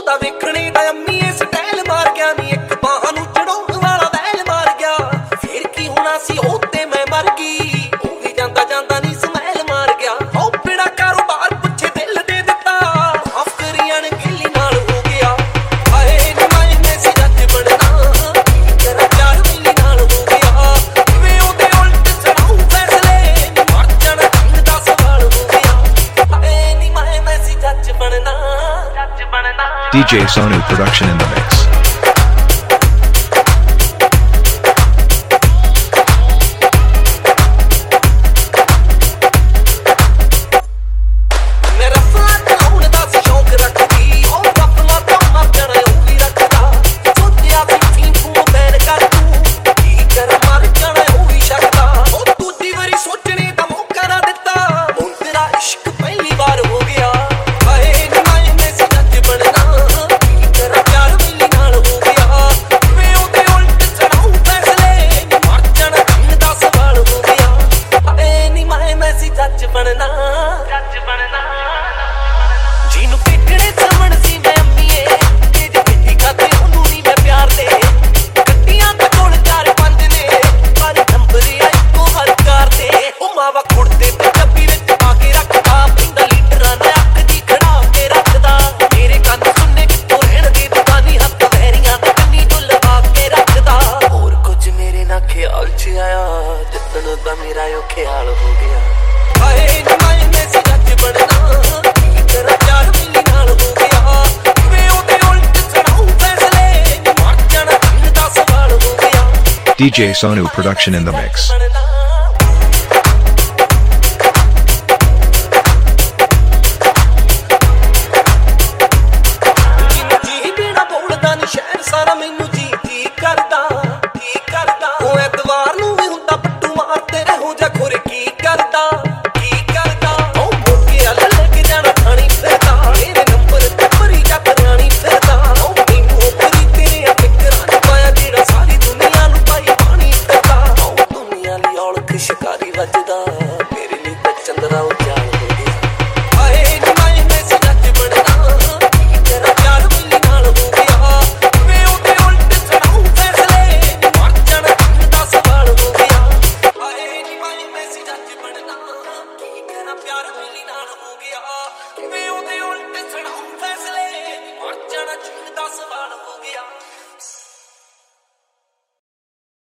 ਤਾਂ ਵੇਖਣੇ ਦਾ ਅੰਮੀਏ ਸਟਾਈਲ ਮਾਰ ਗਿਆ ਨੀ ਇੱਕ ਬਾਹਾਂ ਨੂੰ ਚੜਾਉਣ ਵਾਲਾ ਵੈਲ ਮਾਰ ਗਿਆ ਫੇਰ ਕੀ ਹੋਣਾ ਸੀ ਉਹ ਤੇ ਮੈਂ ਮਰ ਗਈ ਉਹ ਵੀ ਜਾਂਦਾ ਜਾਂਦਾ ਨੀ ਸਮੈਲ ਮਾਰ ਗਿਆ ਉਹ ਬਿਨਾ ਕਾਰੋਬਾਰ ਪੁੱਛੇ ਦਿਲ ਦੇ ਦਿੱਤਾ ਮਾਫ ਕਰੀਆਂ ਨੇ ਗਿੱਲੀ ਨਾਲ ਹੋ ਗਿਆ ਹਾਏ ਨੀ ਮੈਂ ਸੀ ਜੱਜ ਬਣਨਾ ਤੇਰਾ ਪਿਆਰ ਮਿਲੀ ਨਾਲ ਹੋ ਗਿਆ ਵੇ ਉਹਦੇ ਉਲਟ ਚੜਾਉ ਫੈਸਲੇ ਮਰ ਜਾਣਾ ਢੰਗ ਦਾ ਸਵਾਲ ਹੋ ਗਿਆ ਹਾਏ ਨੀ ਮੈਂ ਸੀ ਜੱਜ ਬਣਨਾ DJ Sonu production in the mix. DJ Sonu production in the mix.